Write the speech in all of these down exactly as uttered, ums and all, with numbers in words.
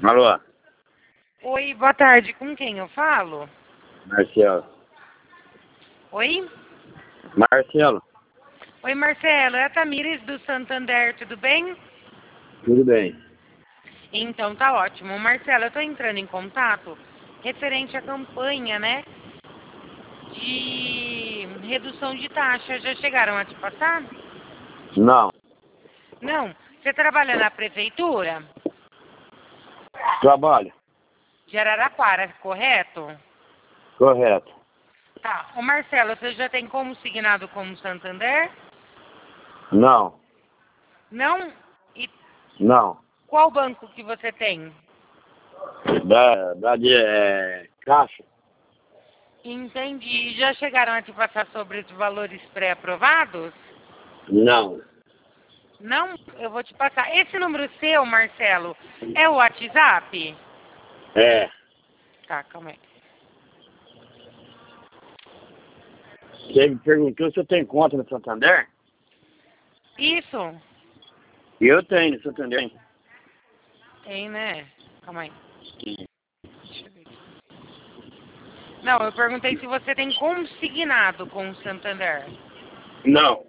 Alô? Oi, boa tarde. Com quem eu falo? Marcelo. Oi? Marcelo. Oi, Marcelo. É a Tamires do Santander, tudo bem? Tudo bem. Então, tá ótimo. Marcelo, eu tô entrando em contato referente à campanha, né? De redução de taxa. Já chegaram a te passar? Não. Não. Você trabalha na prefeitura Trabalho. de Araraquara, correto? Correto. Tá. Ô, Marcelo, você já tem como signado como Santander? Não. Não? E Não. qual banco que você tem? Da, da de é, caixa? Entendi. Já chegaram a te passar sobre os valores pré-aprovados? Não. Não? Eu vou te passar. Esse número seu, Marcelo, é o WhatsApp? É. Tá, calma aí. Você me perguntou se eu tenho conta no Santander? Isso? Eu tenho no Santander. Tem, né? Calma aí. Deixa eu ver aqui. Não, eu perguntei se você tem consignado com o Santander. Não.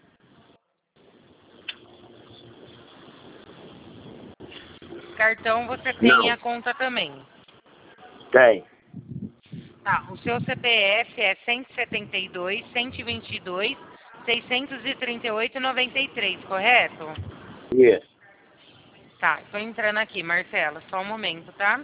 Cartão você tem Não. a conta também. Tem. Tá, o seu C P F é cento e setenta e dois, cento e vinte e dois, seiscentos e trinta e oito, noventa e três, correto? Isso. Tá, tô entrando aqui, Marcelo, só um momento, tá?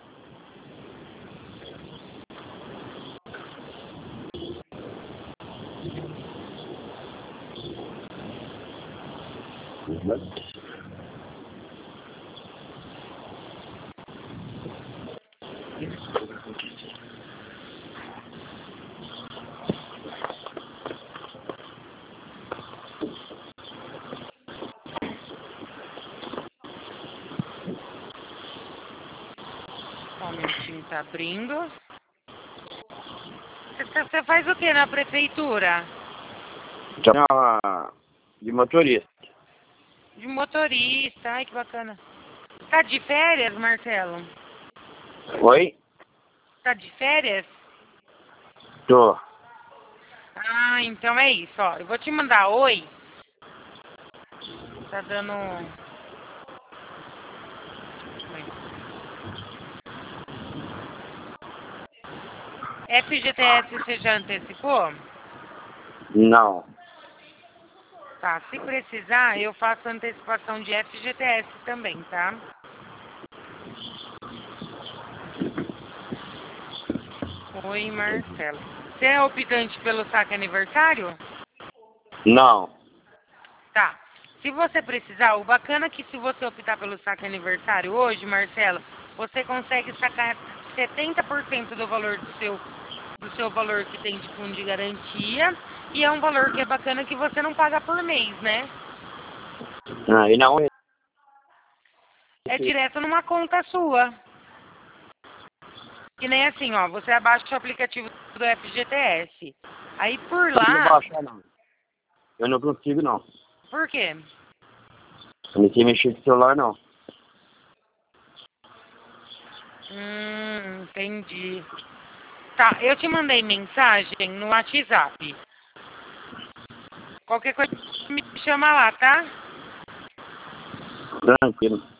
Só um minutinho, tá abrindo. Você você faz o que na prefeitura? Então, de motorista. De motorista, ai que bacana. Tá de férias, Marcelo? Oi? Tá de férias? Tô. Ah, então é isso, ó. Eu vou te mandar oi. Tá dando. F G T S você já antecipou? Não. Tá, se precisar, eu faço antecipação de F G T S também, tá? Oi, Marcelo. Você é optante pelo saque aniversário? Não. Tá. Se você precisar, o bacana é que se você optar pelo saque aniversário hoje, Marcelo, você consegue sacar setenta por cento do valor do seu, do seu valor que tem de fundo de garantia. E é um valor que é bacana que você não paga por mês, né? Ah, e não. É direto numa conta sua. Que nem assim, ó, você abaixa o aplicativo do F G T S. Aí por Não lá, baixar, não. Eu não consigo, não. por quê? Eu não sei mexer com o celular, não. Hum, entendi. Tá, eu te mandei mensagem no WhatsApp. Qualquer coisa me chama lá, tá? Tranquilo.